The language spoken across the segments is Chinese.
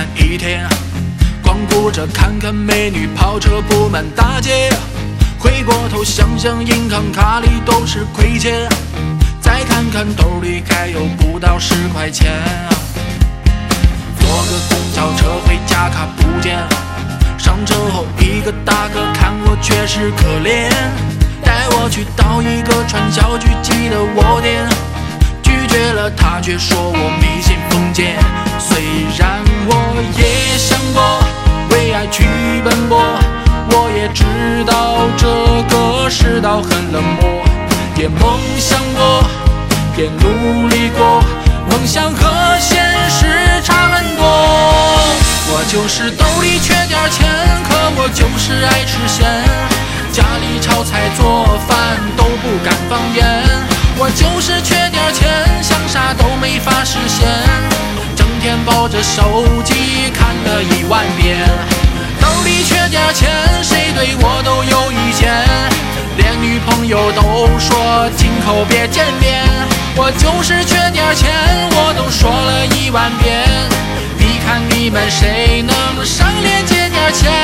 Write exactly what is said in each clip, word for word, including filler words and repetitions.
懒一天，光顾着看看美女，跑车布满大街。回过头想想，银行卡里都是亏钱，再看看兜里还有不到十块钱。坐个公交车回家卡不见，上车后一个大哥看我确实可怜，带我去到一个传小巨鸡的窝点，拒绝了他却说我迷信封建。虽然我也想过为爱去奔波，我也知道这个世道很冷漠，也梦想过，也努力过，梦想和现实差很多。我就是兜里缺点钱，可我就是爱吃咸，家里炒菜做饭都不敢放盐。我就是缺点钱，想啥都没法实现，整天抱着手机看了一万遍。兜里缺点钱，谁对我都有意见，连女朋友都说今后别见面。我就是缺点钱，我都说了一万遍，你看你们谁能上脸借点钱？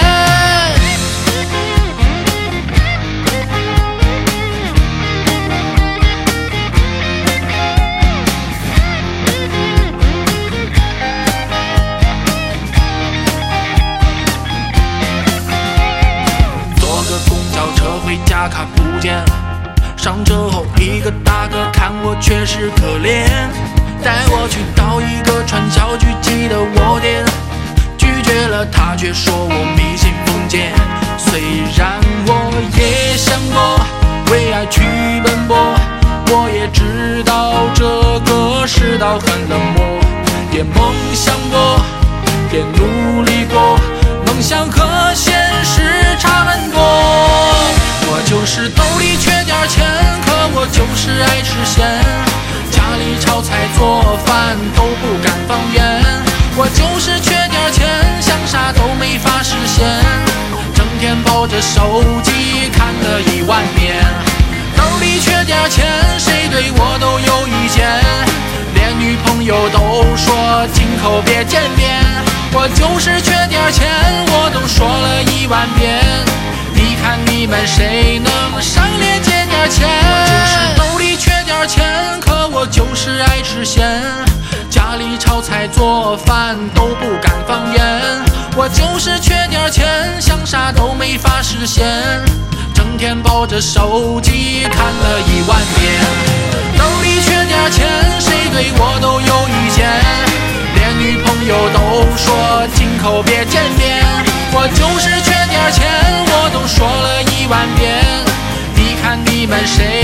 回家卡不见，上车后一个大哥看我确实可怜，带我去到一个传小巨鸡的窝点，拒绝了他却说我迷信封建。虽然我也想过为爱去奔波，我也知道这个世道很冷漠，也梦想过，也努力过，梦想和现实差很多。我就是兜里缺点钱，可我就是爱吃咸，家里炒菜做饭都不敢放盐。我就是缺点钱，想啥都没法实现，整天抱着手机看了一万遍。兜里缺点钱，谁对我都有意见，连女朋友都说今后别见面。我就是缺点钱，我都说了一万遍，你看你们谁能上脸借点钱？我就是兜里缺点钱，可我就是爱吃咸，家里炒菜做饭都不敢放盐。我就是缺点钱，想啥都没法实现，整天抱着手机看了一万遍。兜里缺点钱，谁对我都有意见，连女朋友都说今后别见面。我就是缺点钱，我都说了一万遍，你看你们谁